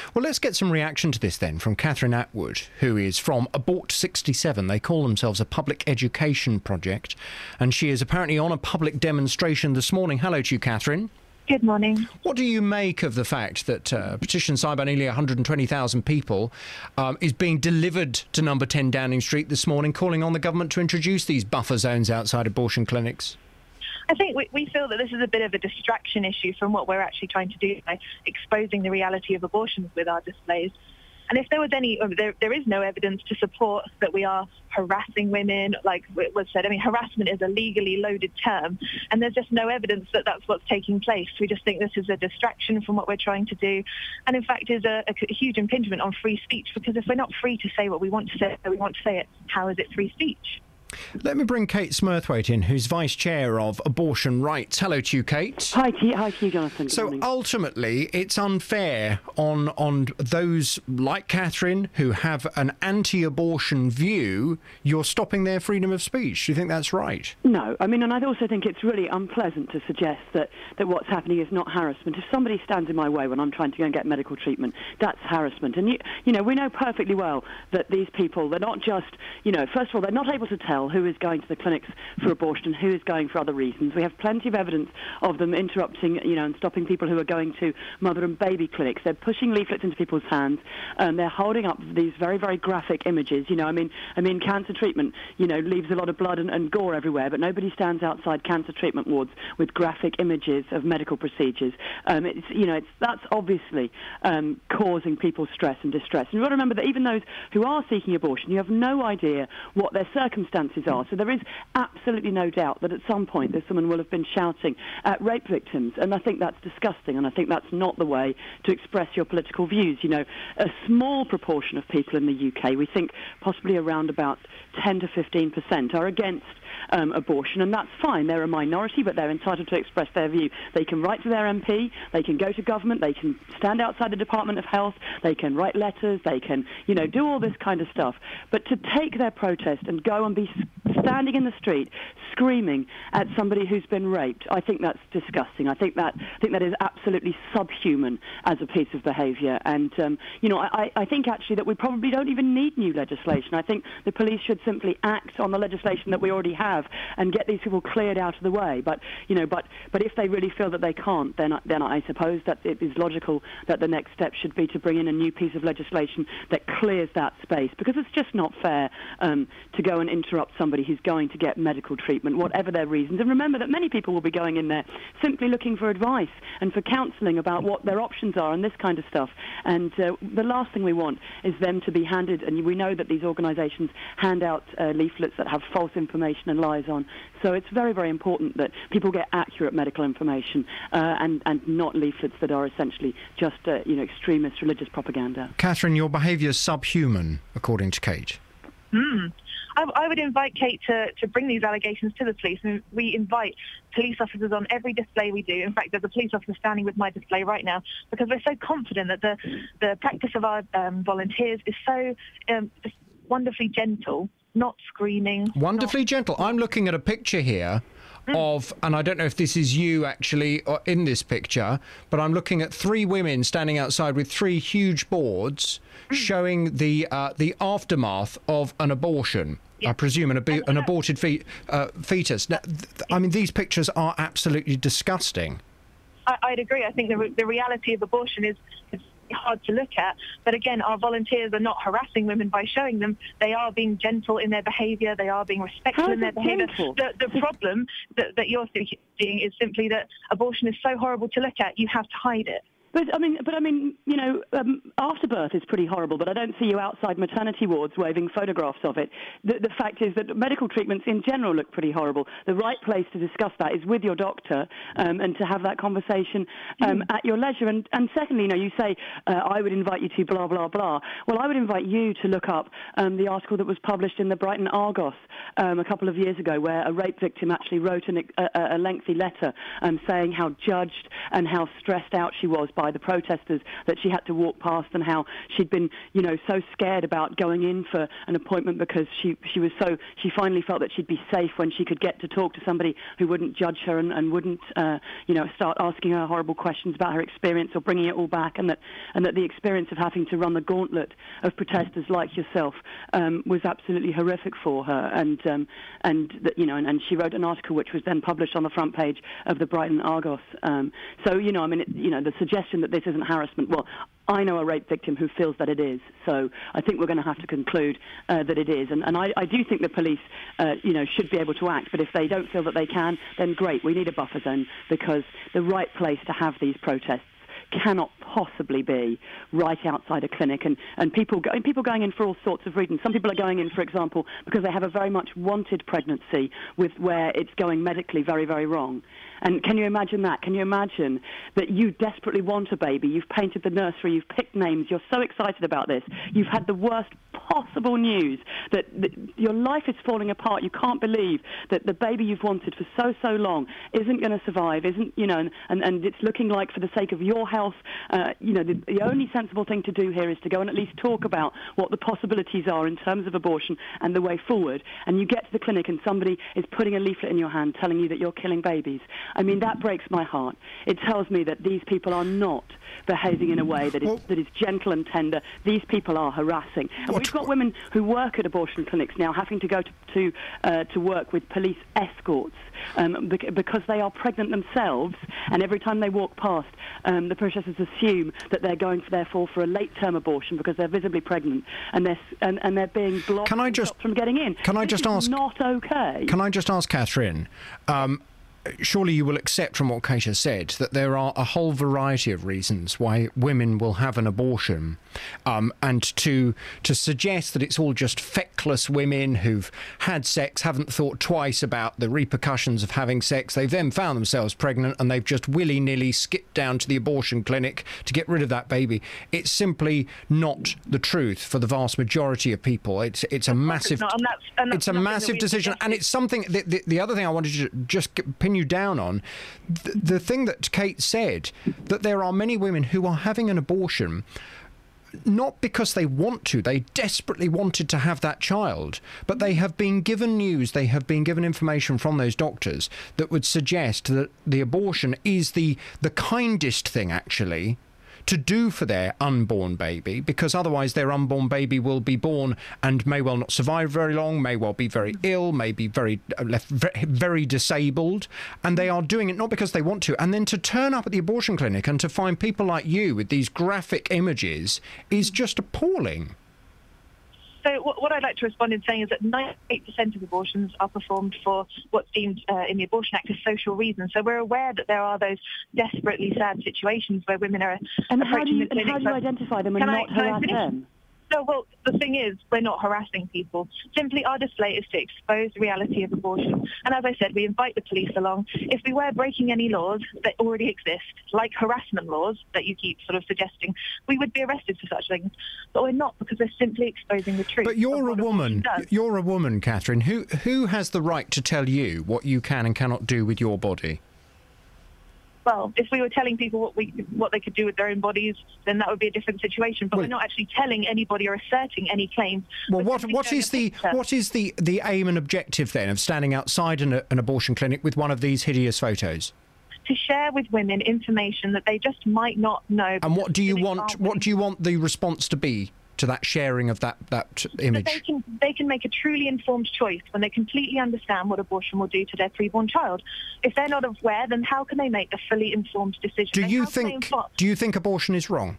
Well, let's get some reaction to this then from Catherine Atwood, who is from Abort 67. They call themselves a public education project, and she is apparently on a public demonstration this morning. Hello to you, Catherine. Good morning. What do you make of the fact that a petition signed by nearly 120,000 people is being delivered to number 10 Downing Street this morning, calling on the government to introduce these buffer zones outside abortion clinics? I think we feel that this is a bit of a distraction issue from what we're actually trying to do by exposing the reality of abortions with our displays. And if there was there is no evidence to support that we are harassing women, like was said. I mean, harassment is a legally loaded term, and there's just no evidence that that's what's taking place. We just think this is a distraction from what we're trying to do, and in fact is a huge impingement on free speech, because if we're not free to say what we want to say, it, how is it free speech? Let me bring Kate Smurthwaite in, who's Vice Chair of Abortion Rights. Hello to you, Kate. Hi to you, Jonathan. Good so morning. Ultimately, it's unfair on those like Catherine who have an anti-abortion view. You're stopping their freedom of speech. Do you think that's right? No. I mean, and I also think it's really unpleasant to suggest that what's happening is not harassment. If somebody stands in my way when I'm trying to go and get medical treatment, that's harassment. And, you know, we know perfectly well that these people, they're not just, first of all, they're not able to tell who is going to the clinics for abortion and who is going for other reasons. We have plenty of evidence of them interrupting, and stopping people who are going to mother and baby clinics. They're pushing leaflets into people's hands. They're holding up these very, very graphic images. I mean, cancer treatment, leaves a lot of blood and gore everywhere, but nobody stands outside cancer treatment wards with graphic images of medical procedures. That's obviously causing people stress and distress. And you've got to remember that even those who are seeking abortion, you have no idea what their circumstances are. So there is absolutely no doubt that at some point this woman will have been shouting at rape victims, and I think that's disgusting, and I think that's not the way to express your political views. A small proportion of people in the UK, we think possibly around about 10 to 15%, are against abortion, and that's fine. They're a minority, but they're entitled to express their view. They can write to their MP, they can go to government, they can stand outside the Department of Health, they can write letters, they can, do all this kind of stuff. But to take their protest and go and be standing in the street screaming at somebody who's been raped, I think that's disgusting. I think that is absolutely subhuman as a piece of behaviour. And, I think actually that we probably don't even need new legislation. I think the police should simply act on the legislation that we already have and get these people cleared out of the way. But if they really feel that they can't, then I suppose that it is logical that the next step should be to bring in a new piece of legislation that clears that space, because it's just not fair to go and interrupt somebody who's going to get medical treatment, whatever their reasons. And remember that many people will be going in there simply looking for advice and for counselling about what their options are and this kind of stuff. And the last thing we want is them to be handed, and we know that these organisations hand out leaflets that have false information and lies on. So it's very, very important that people get accurate medical information and not leaflets that are essentially just extremist religious propaganda. Catherine, your behaviour is subhuman, according to Kate. I would invite Kate to bring these allegations to the police, and we invite police officers on every display we do. In fact, there's a police officer standing with my display right now, because we're so confident that the practice of our volunteers is so wonderfully gentle, not screaming. Wonderfully gentle. I'm looking at a picture here of, and I don't know if this is you actually in this picture, but I'm looking at three women standing outside with three huge boards showing the aftermath of an abortion. I presume an aborted fetus. Now, I mean, these pictures are absolutely disgusting. I'd agree. I think the reality of abortion is hard to look at, but again, our volunteers are not harassing women by showing them. They are being gentle in their behaviour. They are being respectful in their behaviour. The problem that you're seeing is simply that abortion is so horrible to look at, you have to hide it. But I mean, afterbirth is pretty horrible, but I don't see you outside maternity wards waving photographs of it. The fact is that medical treatments in general look pretty horrible. The right place to discuss that is with your doctor and to have that conversation at your leisure. And secondly, you say, I would invite you to blah, blah, blah. Well, I would invite you to look up the article that was published in the Brighton Argos a couple of years ago, where a rape victim actually wrote a lengthy letter saying how judged and how stressed out she was by the protesters that she had to walk past, and how she'd been, so scared about going in for an appointment because she finally felt that she'd be safe when she could get to talk to somebody who wouldn't judge her and wouldn't, start asking her horrible questions about her experience or bringing it all back, and that the experience of having to run the gauntlet of protesters like yourself was absolutely horrific for her, and she wrote an article which was then published on the front page of the Brighton Argos. The suggestion that this isn't harassment, well, I know a rape victim who feels that it is, so I think we're going to have to conclude that it is. And I do think the police, should be able to act, but if they don't feel that they can, then great, we need a buffer zone, because the right place to have these protests cannot possibly be right outside a clinic, and people going in for all sorts of reasons. Some people are going in, for example, because they have a very much wanted pregnancy where it's going medically very, very wrong. And can you imagine that? Can you imagine that you desperately want a baby? You've painted the nursery, you've picked names, you're so excited about this. You've had the worst possible news that your life is falling apart. You can't believe that the baby you've wanted for so long isn't going to survive, and it's looking like, for the sake of your health, the only sensible thing to do here is to go and at least talk about what the possibilities are in terms of abortion and the way forward. And you get to the clinic and somebody is putting a leaflet in your hand telling you that you're killing babies. I mean, that breaks my heart. It tells me that these people are not behaving in a way that is gentle and tender. These people are harassing. And we've got women who work at abortion clinics now having to go to work with police escorts because they are pregnant themselves, and every time they walk past, the protesters assume that they're going therefore for a late-term abortion because they're visibly pregnant, and they're being blocked from getting in. Can I just ask? Not okay. Can I just ask, Catherine? Surely you will accept from what Kate has said that there are a whole variety of reasons why women will have an abortion, and to suggest that it's all just feckless women who've had sex, haven't thought twice about the repercussions of having sex, they've then found themselves pregnant and they've just willy-nilly skipped down to the abortion clinic to get rid of that baby. It's simply not the truth for the vast majority of people. It's a massive decision, and it's something. The other thing I wanted to just pin you down on, the thing that Kate said, that there are many women who are having an abortion not because they want to, they desperately wanted to have that child, but they have been given news, they have been given information from those doctors that would suggest that the abortion is the kindest thing actually to do for their unborn baby, because otherwise their unborn baby will be born and may well not survive very long, may well be very ill, may be left very disabled, and they are doing it not because they want to. And then to turn up at the abortion clinic and to find people like you with these graphic images is just appalling. So what I'd like to respond in saying is that 98% of abortions are performed for what's deemed in the Abortion Act as social reasons. So we're aware that there are those desperately sad situations where women are approaching the clinic. And how do you identify them and not harass them? No, well, the thing is, we're not harassing people. Simply, our display is to expose the reality of abortion. And as I said, we invite the police along. If we were breaking any laws that already exist, like harassment laws that you keep sort of suggesting, we would be arrested for such things. But we're not, because we're simply exposing the truth. But you're a woman. You're a woman, Catherine. Who has the right to tell you what you can and cannot do with your body? Well, if we were telling people what they could do with their own bodies, then that would be a different situation. But we're not actually telling anybody or asserting any claims. Well, what is the aim and objective then of standing outside an abortion clinic with one of these hideous photos? To share with women information that they just might not know. And what do you want? What do you want the response to be to that sharing of that image? They can make a truly informed choice when they completely understand what abortion will do to their preborn child. If they're not aware, then how can they make a fully informed decision? Do you think abortion is wrong?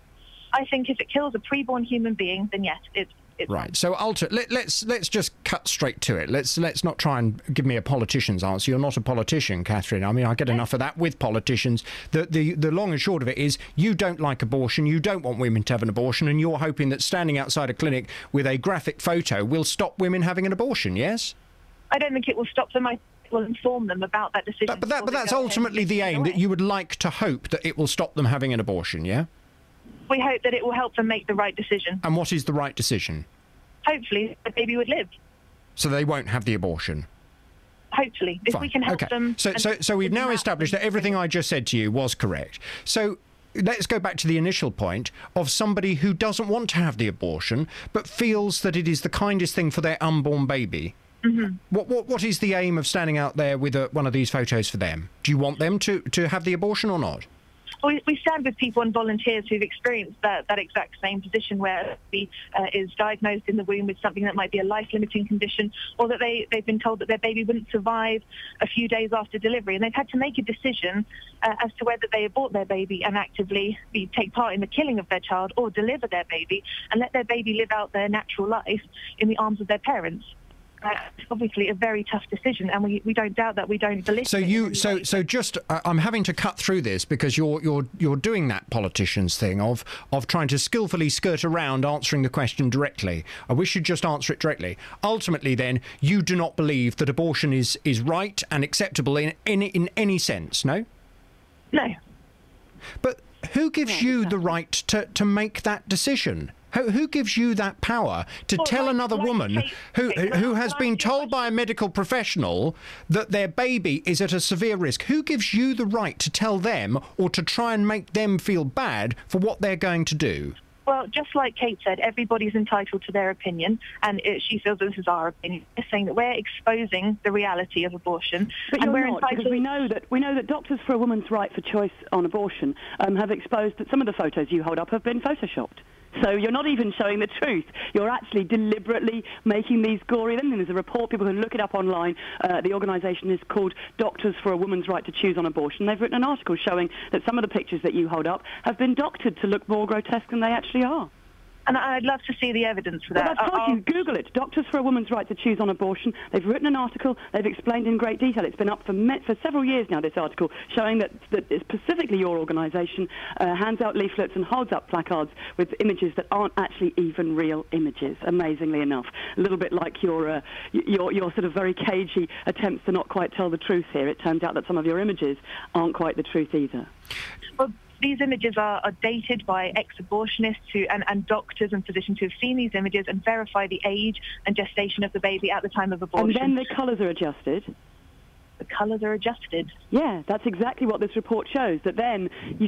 I think if it kills a preborn human being, then yes, it's right. wrong. So let's just cut straight to it. Let's not try and give me a politician's answer. You're not a politician, Catherine. I mean, I get enough of that with politicians. The long and short of it is you don't like abortion, you don't want women to have an abortion, and you're hoping that standing outside a clinic with a graphic photo will stop women having an abortion, yes? I don't think it will stop them. It will inform them about that decision. But that's ultimately the aim, that you would like to hope that it will stop them having an abortion, yeah? We hope that it will help them make the right decision. And what is the right decision? Hopefully, the baby would live. So they won't have the abortion? Hopefully. If we can help them... So we've now established that everything I just said to you was correct. So let's go back to the initial point of somebody who doesn't want to have the abortion but feels that it is the kindest thing for their unborn baby. Mm-hmm. What is the aim of standing out there with one of these photos for them? Do you want them to have the abortion or not? We stand with people and volunteers who've experienced that exact same position where he is diagnosed in the womb with something that might be a life-limiting condition, or that they've been told that their baby wouldn't survive a few days after delivery, and they've had to make a decision as to whether they abort their baby and actively take part in the killing of their child, or deliver their baby and let their baby live out their natural life in the arms of their parents. It's obviously a very tough decision, and we don't doubt that. We don't believe. So just I'm having to cut through this because you're doing that politician's thing of trying to skillfully skirt around answering the question directly. I wish you'd just answer it directly. Ultimately, then, you do not believe that abortion is right and acceptable in any sense, no? No. But who gives you the right to make that decision? Who gives you that power to tell another woman who has been told by a medical professional that their baby is at a severe risk? Who gives you the right to tell them or to try and make them feel bad for what they're going to do? Well, just like Kate said, everybody's entitled to their opinion, and she feels that this is our opinion. We're saying that we're exposing the reality of abortion, but and we're not, entitled. Because we know that Doctors for a Woman's Right for Choice on Abortion have exposed that some of the photos you hold up have been photoshopped. So you're not even showing the truth. You're actually deliberately making these gory. Then there's a report, people can look it up online. The organisation is called Doctors for a Woman's Right to Choose on Abortion. They've written an article showing that some of the pictures that you hold up have been doctored to look more grotesque than they actually are. And I'd love to see the evidence for that. Well, I've told you, Google it. Doctors for a Woman's Right to Choose on Abortion. They've written an article. They've explained in great detail. It's been up for several years now, this article, showing that specifically your organisation hands out leaflets and holds up placards with images that aren't actually even real images, amazingly enough. A little bit like your sort of very cagey attempts to not quite tell the truth here. It turns out that some of your images aren't quite the truth either. Well, these images are dated by ex-abortionists and doctors and physicians who have seen these images and verify the age and gestation of the baby at the time of abortion. And then the colours are adjusted. The colours are adjusted. Yeah, that's exactly what this report shows. That then you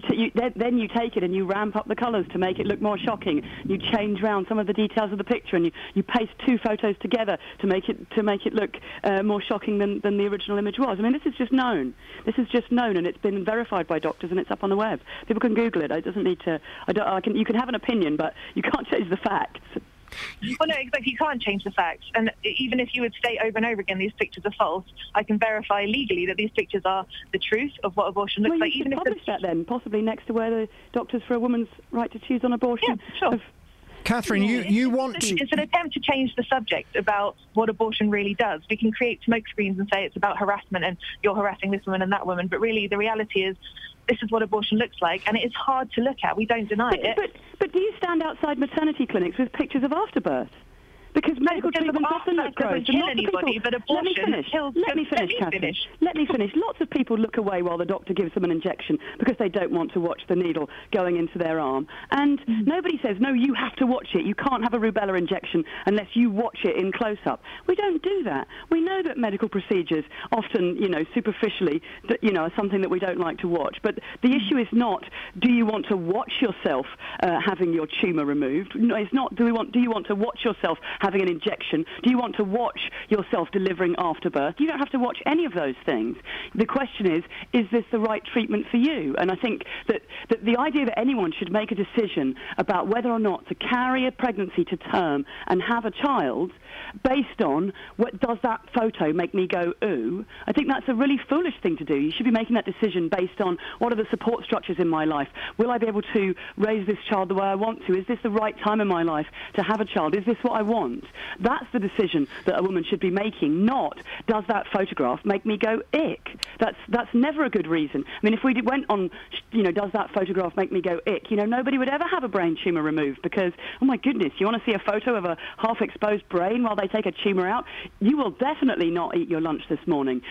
take it and you ramp up the colours to make it look more shocking. You change around some of the details of the picture, and you paste two photos together to make it look more shocking than the original image was. I mean, this is just known. This is just known, and it's been verified by doctors, and it's up on the web. People can Google it. It doesn't need to. You can have an opinion, but you can't change the facts. Well, no, exactly. You can't change the facts. And even if you would state over and over again these pictures are false, I can verify legally that these pictures are the truth of what abortion looks like. You could publish that then, possibly next to where the Doctors for a Woman's Right to Choose on Abortion. Yeah, sure. Catherine, you want... It's an attempt to change the subject about what abortion really does. We can create smoke screens and say it's about harassment and you're harassing this woman and that woman, but really the reality is this is what abortion looks like, and it is hard to look at. We don't deny it. But do you stand outside maternity clinics with pictures of afterbirth? Because medical treatment often look gross. Kill anybody, but abortion kills. Let me finish, Catherine. Let me finish. Lots of people look away while the doctor gives them an injection because they don't want to watch the needle going into their arm. And nobody says, no, you have to watch it. You can't have a rubella injection unless you watch it in close-up. We don't do that. We know that medical procedures often, superficially, are something that we don't like to watch. But the issue is not, do you want to watch yourself having your tumour removed? No, it's not, do you want to watch yourself having an injection? Do you want to watch yourself delivering after birth? You don't have to watch any of those things. The question is this the right treatment for you? And I think that the idea that anyone should make a decision about whether or not to carry a pregnancy to term and have a child based on what does that photo make me go ooh, I think that's a really foolish thing to do. You should be making that decision based on what are the support structures in my life? Will I be able to raise this child the way I want to? Is this the right time in my life to have a child? Is this what I want? That's the decision that a woman should be making, not does that photograph make me go ick. That's never a good reason. I mean, if we went on, does that photograph make me go ick, nobody would ever have a brain tumour removed because, oh my goodness, you want to see a photo of a half-exposed brain while they take a tumour out? You will definitely not eat your lunch this morning.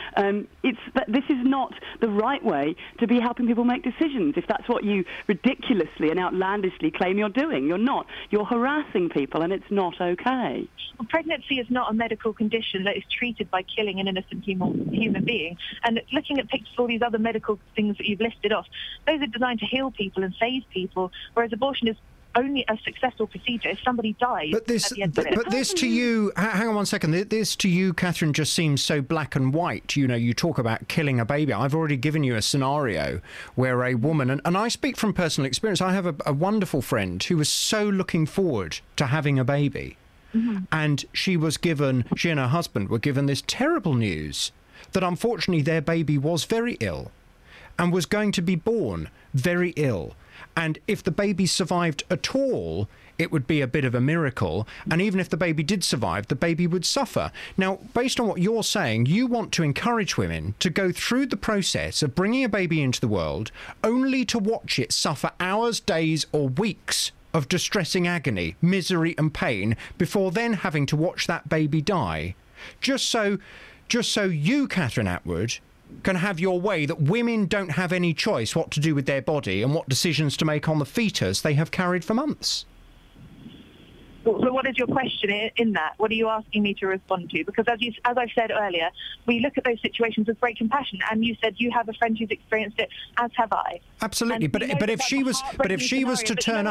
This is not the right way to be helping people make decisions if that's what you ridiculously and outlandishly claim you're doing. You're not. You're harassing people, and it's not okay. okay. Well, pregnancy is not a medical condition that is treated by killing an innocent human being. And looking at pictures of all these other medical things that you've listed off, those are designed to heal people and save people, whereas abortion is only a successful procedure if somebody dies. But this, at the end of it. but this to you, hang on one second. This to you, Catherine, just seems so black and white. You know, you talk about killing a baby. I've already given you a scenario where a woman, and I speak from personal experience. I have a wonderful friend who was so looking forward to having a baby, and she and her husband were given this terrible news that unfortunately their baby was very ill and was going to be born very ill. And if the baby survived at all, it would be a bit of a miracle. And even if the baby did survive, the baby would suffer. Now, based on what you're saying, you want to encourage women to go through the process of bringing a baby into the world only to watch it suffer hours, days, or weeks of distressing agony, misery and pain before then having to watch that baby die. Just so you, Catherine Attwood, can have your way, that women don't have any choice what to do with their body and what decisions to make on the fetus they have carried for months. So what is your question in that? What are you asking me to respond to? Because as I said earlier, we look at those situations with great compassion, and you said you have a friend who's experienced it, as have I. Absolutely, but if she was to turn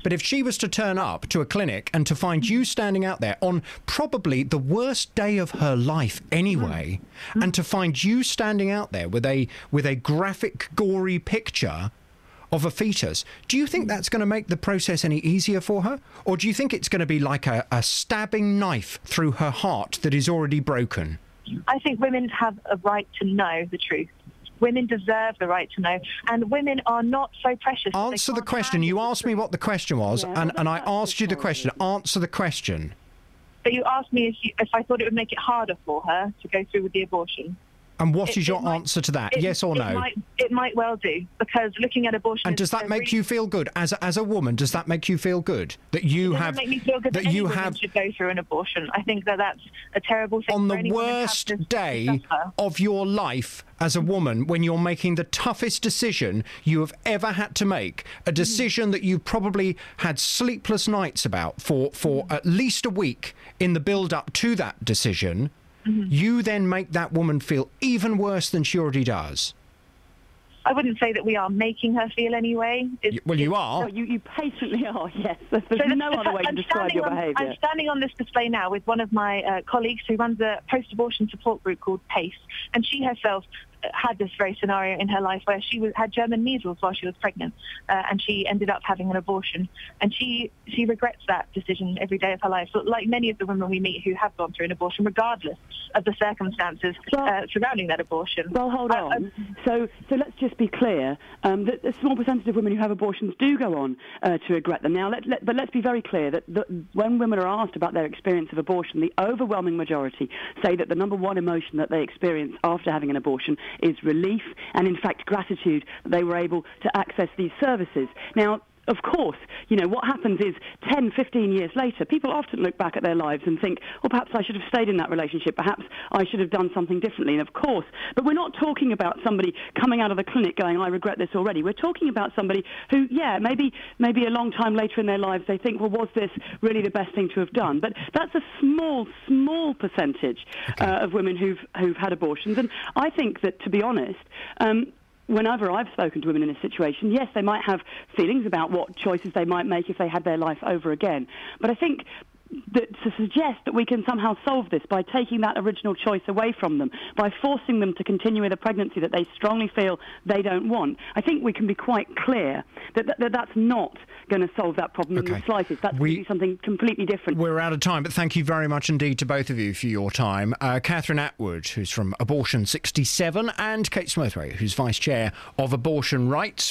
up to a clinic and to find you standing out there on probably the worst day of her life anyway, and to find you standing out there with a graphic, gory picture of a fetus, do you think that's going to make the process any easier for her? Or do you think it's going to be like a stabbing knife through her heart that is already broken? I think women have a right to know the truth. Women deserve the right to know, and women are not so precious. Answer the question. You asked me what the question was, and I asked you the question. Answer the question. But you asked me if I thought it would make it harder for her to go through with the abortion. And what is your answer to that? Yes or no? It might well do, because looking at abortion... And does that make you feel good? As a woman, does that make you feel good? That you have... It doesn't make me feel good that any woman should go through an abortion. I think that's a terrible thing. On the worst day of your life as a woman, when you're making the toughest decision you have ever had to make, a decision that you probably had sleepless nights about for at least a week in the build-up to that decision... You then make that woman feel even worse than she already does. I wouldn't say that we are making her feel anyway. Well, you are. No, you patently are, yes. There's no other way to describe your behaviour. I'm standing on this display now with one of my colleagues who runs a post-abortion support group called PACE, and she herself had this very scenario in her life where she had German measles while she was pregnant, and she ended up having an abortion, and she regrets that decision every day of her life. So, like many of the women we meet who have gone through an abortion, regardless of the circumstances surrounding that abortion. Well, hold on. So let's just be clear that a small percentage of women who have abortions do go on to regret them. Now, but let's be very clear that when women are asked about their experience of abortion, the overwhelming majority say that the number one emotion that they experience after having an abortion is relief and, in fact, gratitude that they were able to access these services. Now, of course, you know, what happens is 10, 15 years later, people often look back at their lives and think, well, perhaps I should have stayed in that relationship, perhaps I should have done something differently. And of course, but we're not talking about somebody coming out of the clinic going, I regret this already. We're talking about somebody who, maybe a long time later in their lives, they think, well, was this really the best thing to have done? But that's a small percentage of women who've had abortions. And I think that, to be honest, whenever I've spoken to women in this situation, yes, they might have feelings about what choices they might make if they had their life over again. But I think that to suggest that we can somehow solve this by taking that original choice away from them, by forcing them to continue with a pregnancy that they strongly feel they don't want, I think we can be quite clear that that's not going to solve that problem in the slightest. That's going to be something completely different. We're out of time, but thank you very much indeed to both of you for your time. Catherine Attwood, who's from Abortion 67, and Kate Smurthwaite, who's Vice Chair of Abortion Rights.